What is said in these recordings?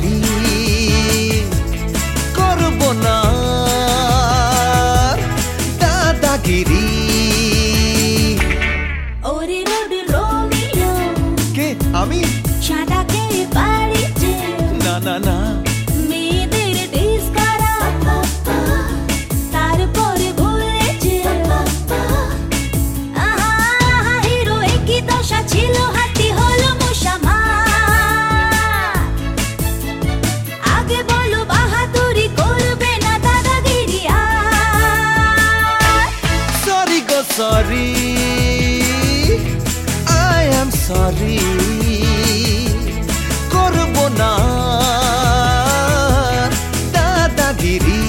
দাদাগিরি করব না দাদাগিরি। ওরে রোড রোমিও কে আমি? চাঁদাকে বাড়িতে না না না মেয়েদের ডিস করা তারপরে ভুলেছে হিরো একই দশা ছিল হাতি হলো মুসামার। আগে বলো বাহাদুরি করবে না দাদাগিরি আর। সরি গো সরি আই এম সরি করব না দাদাগিরি।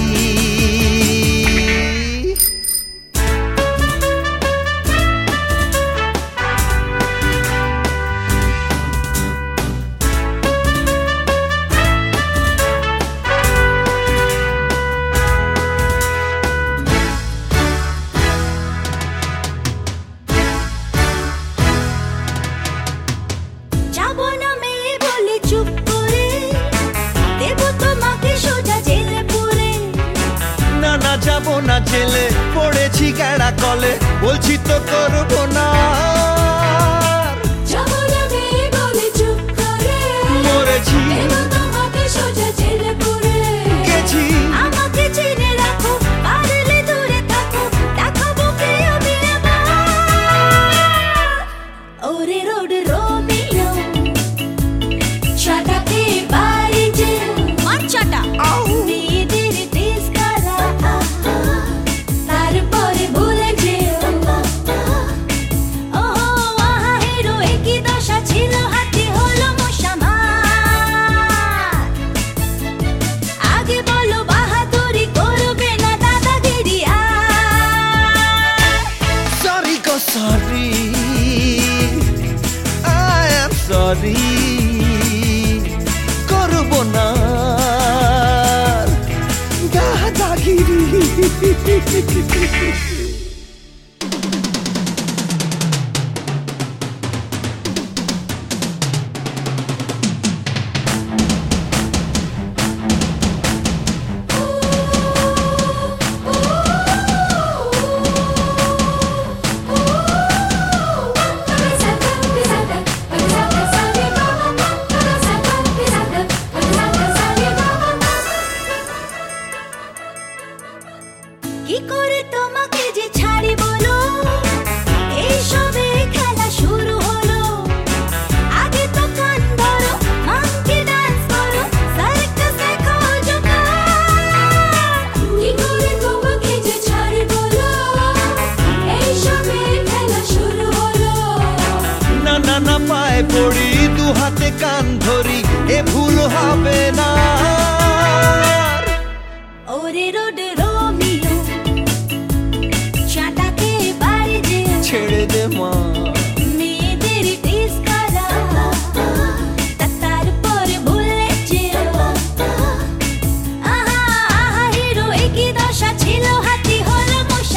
যাবো না মেয়ে বলে চুপ করে দেবো তোমাকে সোজা জেলে পুরে। না না যাব না জেলে পড়েছি গেড়া কলে বলছি তো করব না। যাবো না মেয়ে বলে চুপ করে মরেছি দেবো তোমাকে সোজা জেলে পুরে। গেছি আমাকে চিনে রাখো পারলে দূরে থাকো দেখাবো কে আমি এবার। ওরে রোড রোমিও চাটাকে বাড়ি যে মাচাটা মেয়েদের ডিস করা তারপরে ভুলে যেও হিরো একই দশা ছিল হাতি হলো মুসামার। আগে বলো বাহাদুরি করবে না দাদাগিরি আর। সরি গো সরি আই এম সরি করব না দাদাগিরি। কি করে তোমাকে যে ছাড়ি বলো এই সবে খেলা শুরু হলো। আগে তো কান ধরো মাঙ্কি ডান্স করো সার্কাস দেখাও জোগাড়। কি করে তোমাকে যে ছাড়ি বলো এই সবে খেলা শুরু হলো। না না না পায়ে পড়ি দু হাতে কান ধরি এ ভুল হবে না। ওরে রোড রোমিও চাটাকে বাড়ি যে ছেড়ে দে মা মেয়েদের ডিস করা তারপরে ভুলে যেও হিরো একই দশা ছিল হাতি হলো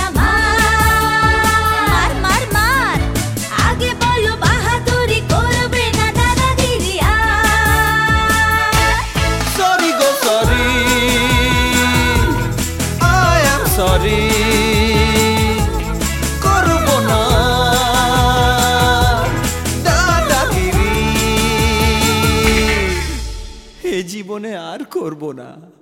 মুসামার। মার মার আগে বলো বাহাদুরি করবে না দাদাগিরি আর। সরি গো সরি আই এম সরি করব না দাদাগিরি। এ জীবনে আর করব না।